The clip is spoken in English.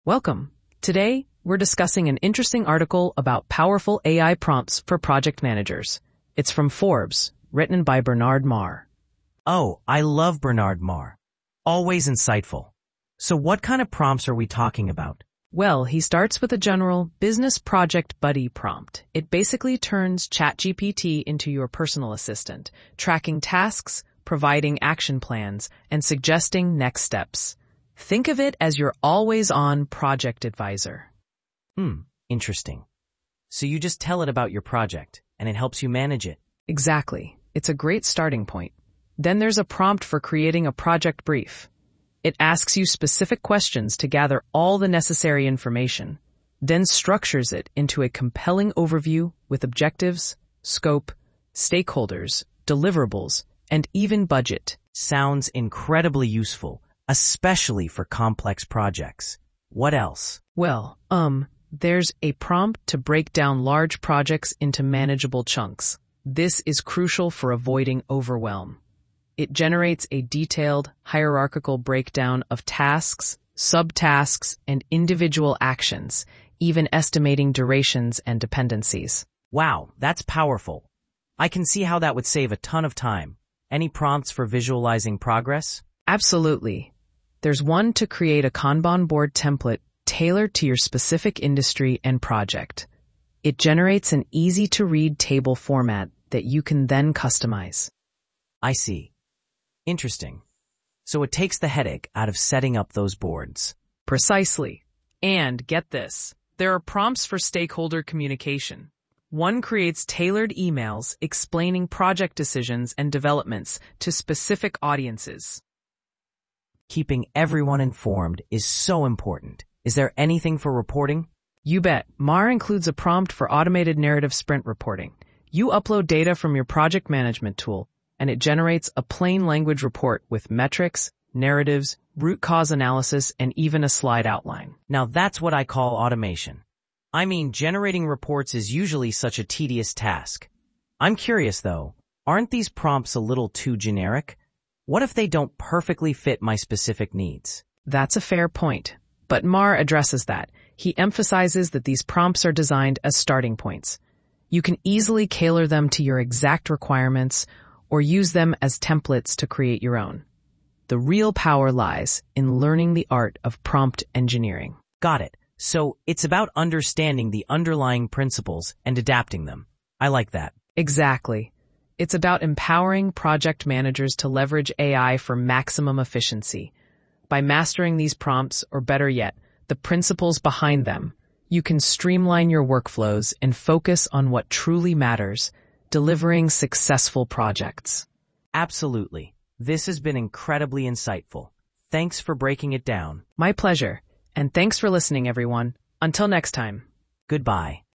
Welcome. Today, we're discussing an interesting article about powerful AI prompts for project managers. It's from Forbes, written by Bernard Marr. Oh, I love Bernard Marr. Always insightful. So what kind of prompts are we talking about? Well, he starts with a general business project buddy prompt. It basically turns ChatGPT into your personal assistant, tracking tasks, providing action plans, and suggesting next steps. Think of it as your always-on project advisor. Interesting. So you just tell it about your project, and it helps you manage it. Exactly. It's a great starting point. Then there's a prompt for creating a project brief. It asks you specific questions to gather all the necessary information, then structures it into a compelling overview with objectives, scope, stakeholders, deliverables, and even budget. Sounds incredibly useful, especially for complex projects. What else? Well, there's a prompt to break down large projects into manageable chunks. This is crucial for avoiding overwhelm. It generates a detailed, hierarchical breakdown of tasks, subtasks, and individual actions, even estimating durations and dependencies. Wow, that's powerful. I can see how that would save a ton of time. Any prompts for visualizing progress? Absolutely. There's one to create a Kanban board template tailored to your specific industry and project. It generates an easy-to-read table format that you can then customize. I see. Interesting. So it takes the headache out of setting up those boards. Precisely. And get this, there are prompts for stakeholder communication. One creates tailored emails explaining project decisions and developments to specific audiences. Keeping everyone informed is so important. Is there anything for reporting? You bet. Marr includes a prompt for automated narrative sprint reporting. You upload data from your project management tool, and it generates a plain language report with metrics, narratives, root cause analysis, and even a slide outline. Now that's what I call automation. I mean, generating reports is usually such a tedious task. I'm curious though, aren't these prompts a little too generic? What if they don't perfectly fit my specific needs? That's a fair point, but Marr addresses that. He emphasizes that these prompts are designed as starting points. You can easily tailor them to your exact requirements or use them as templates to create your own. The real power lies in learning the art of prompt engineering. Got it. So it's about understanding the underlying principles and adapting them. I like that. Exactly. It's about empowering project managers to leverage AI for maximum efficiency. By mastering these prompts, or better yet, the principles behind them, you can streamline your workflows and focus on what truly matters, delivering successful projects. Absolutely. This has been incredibly insightful. Thanks for breaking it down. My pleasure. And thanks for listening, everyone. Until next time. Goodbye.